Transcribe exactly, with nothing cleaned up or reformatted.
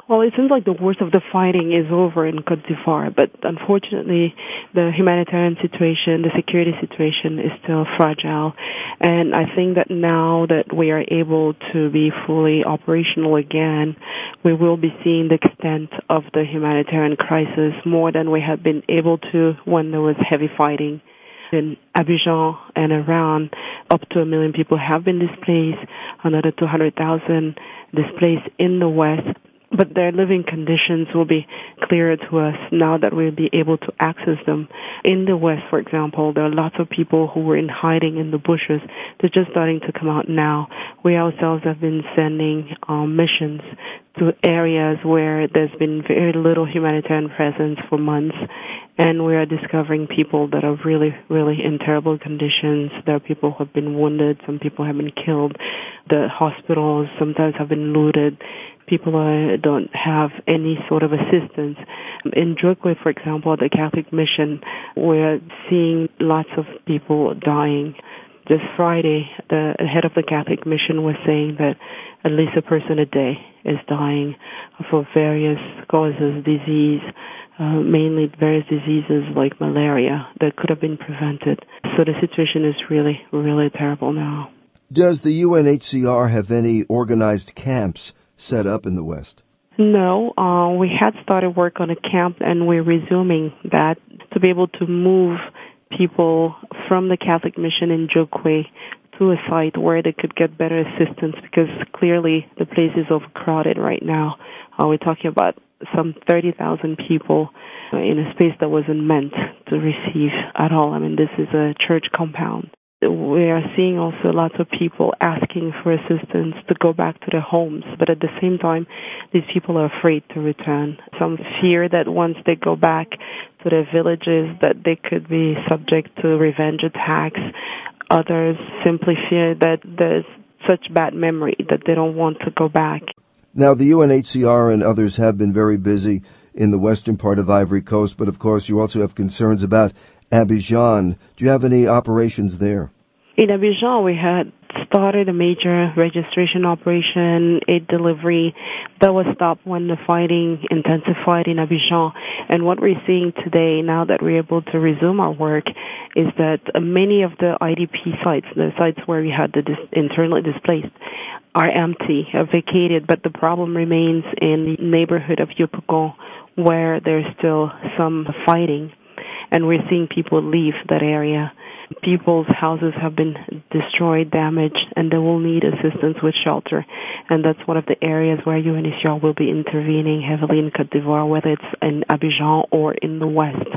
Well, it seems like the worst of the fighting is over in Côte d'Ivoire, but unfortunately, the humanitarian situation, the security situation is still fragile. And I think that now that we are able to be fully operational again, we will be seeing the extent of the humanitarian crisis more than we had been able to when there was heavy fighting. In Abidjan and around, up to a million people have been displaced, another two hundred thousand displaced in the west. But their living conditions will be clearer to us now that we'll be able to access them. In the West, for example, there are lots of people who were in hiding in the bushes. They're just starting to come out now. We ourselves have been sending um, missions to areas where there's been very little humanitarian presence for months, and we are discovering people that are really, really in terrible conditions. There are people who have been wounded. Some people have been killed. The hospitals sometimes have been looted. People uh, don't have any sort of assistance. In Djokwe, for example, at the Catholic Mission, we're seeing lots of people dying. Just Friday, the head of the Catholic Mission was saying that at least a person a day is dying for various causes, disease, uh, mainly various diseases like malaria that could have been prevented. So the situation is really, really terrible now. Does the U N H C R have any organized camps set up in the West? No, uh, we had started work on a camp, and we're resuming that to be able to move people from the Catholic Mission in Djokwe to a site where they could get better assistance, because clearly the place is overcrowded right now. Uh, we're talking about some thirty thousand people in a space that wasn't meant to receive at all. I mean, this is a church compound. We are seeing also lots of people asking for assistance to go back to their homes, but at the same time, these people are afraid to return. Some fear that once they go back to their villages that they could be subject to revenge attacks. Others simply fear that there's such bad memory that they don't want to go back. Now, the U N H C R and others have been very busy in the western part of Ivory Coast, but of course you also have concerns about Abidjan. Do you have any operations there? In Abidjan, we had started a major registration operation, aid delivery, that was stopped when the fighting intensified in Abidjan. And what we're seeing today, now that we're able to resume our work, is that many of the I D P sites, the sites where we had the dis- internally displaced, are empty, are vacated, but the problem remains in the neighborhood of Yopougon, where there's still some fighting. And we're seeing people leave that area. People's houses have been destroyed, damaged, and they will need assistance with shelter. And that's one of the areas where U N H C R will be intervening heavily in Côte d'Ivoire, whether it's in Abidjan or in the west.